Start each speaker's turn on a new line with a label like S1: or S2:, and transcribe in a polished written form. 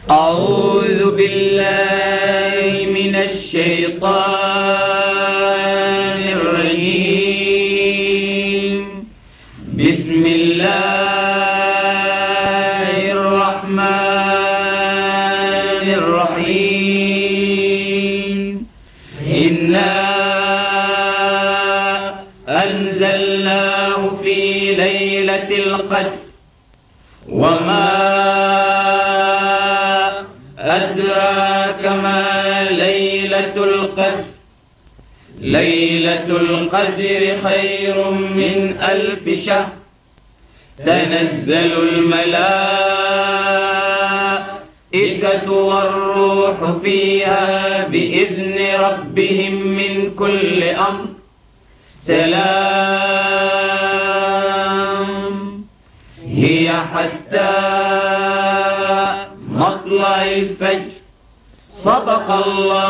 S1: أعوذ بالله من الشيطان الرجيم. بسم الله الرحمن الرحيم. إنا أنزلناه في ليلة القدر وما أدراك ما ليلة القدر. ليلة القدر خير من 1000 شهر. تنزل الملائكة والروح فيها بإذن ربهم من كل أمر. سلام هي حتى مطلع الفجر. صدق الله